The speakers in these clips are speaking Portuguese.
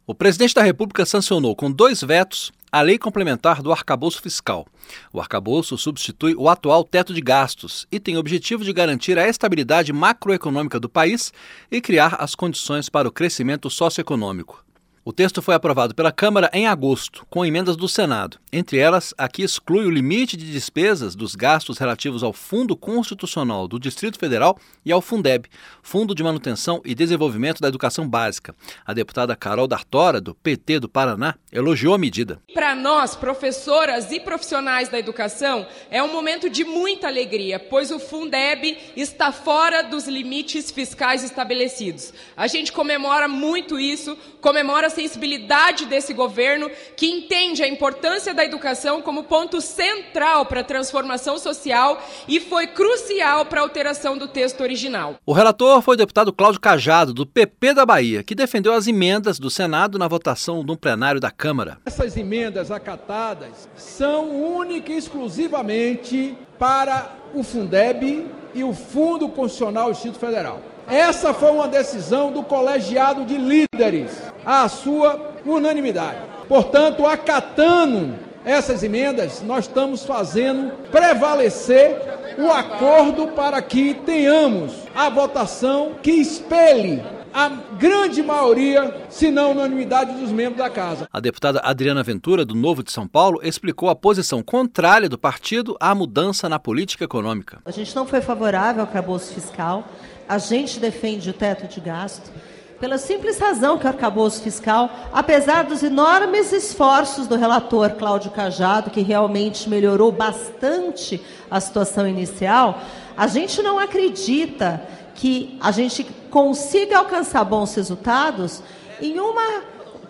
O presidente da República sancionou com 2 vetos a lei complementar do arcabouço fiscal. O arcabouço substitui o atual teto de gastos e tem o objetivo de garantir a estabilidade macroeconômica do país e criar as condições para o crescimento socioeconômico. O texto foi aprovado pela Câmara em agosto, com emendas do Senado. Entre elas, a que exclui o limite de despesas dos gastos relativos ao Fundo Constitucional do Distrito Federal e ao Fundeb, Fundo de Manutenção e Desenvolvimento da Educação Básica. A deputada Carol D'Artora, do PT do Paraná, elogiou a medida. Para nós, professoras e profissionais da educação, é um momento de muita alegria, pois o Fundeb está fora dos limites fiscais estabelecidos. A gente comemora muito isso, comemora a sensibilidade desse governo, que entende a importância da educação como ponto central para a transformação social e foi crucial para a alteração do texto original. O relator foi o deputado Cláudio Cajado, do PP da Bahia, que defendeu as emendas do Senado na votação no plenário da Câmara. Essas emendas acatadas são única e exclusivamente para o Fundeb e o Fundo Constitucional do Distrito Federal. Essa foi uma decisão do colegiado de líderes, à sua unanimidade. Portanto, acatando essas emendas, nós estamos fazendo prevalecer o acordo para que tenhamos a votação que espelhe a grande maioria, se não unanimidade, dos membros da Casa. A deputada Adriana Ventura, do Novo de São Paulo, explicou a posição contrária do partido à mudança na política econômica. A gente não foi favorável ao arcabouço fiscal, a gente defende o teto de gasto, pela simples razão que o arcabouço fiscal, apesar dos enormes esforços do relator Cláudio Cajado, que realmente melhorou bastante a situação inicial, a gente não acredita que a gente consiga alcançar bons resultados em uma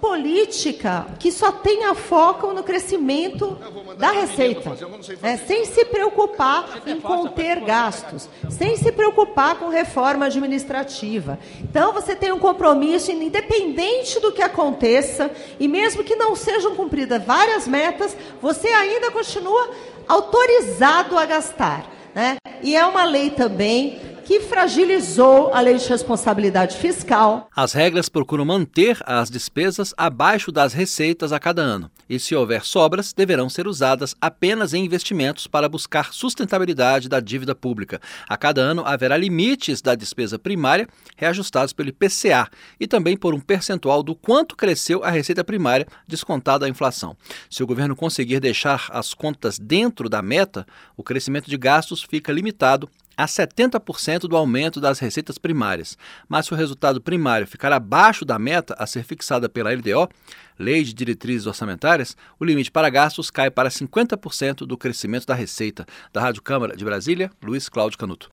política que só tenha foco no crescimento da receita, sem se preocupar em conter gastos, sem se preocupar com reforma administrativa. Então, você tem um compromisso, independente do que aconteça, e mesmo que não sejam cumpridas várias metas, você ainda continua autorizado a gastar, né? E é uma lei também que fragilizou a lei de responsabilidade fiscal. As regras procuram manter as despesas abaixo das receitas a cada ano. E se houver sobras, deverão ser usadas apenas em investimentos para buscar sustentabilidade da dívida pública. A cada ano haverá limites da despesa primária reajustados pelo IPCA e também por um percentual do quanto cresceu a receita primária descontada a inflação. Se o governo conseguir deixar as contas dentro da meta, o crescimento de gastos fica limitado a 70% do aumento das receitas primárias. Mas se o resultado primário ficar abaixo da meta a ser fixada pela LDO, Lei de Diretrizes Orçamentárias, o limite para gastos cai para 50% do crescimento da receita. Da Rádio Câmara de Brasília, Luiz Cláudio Canuto.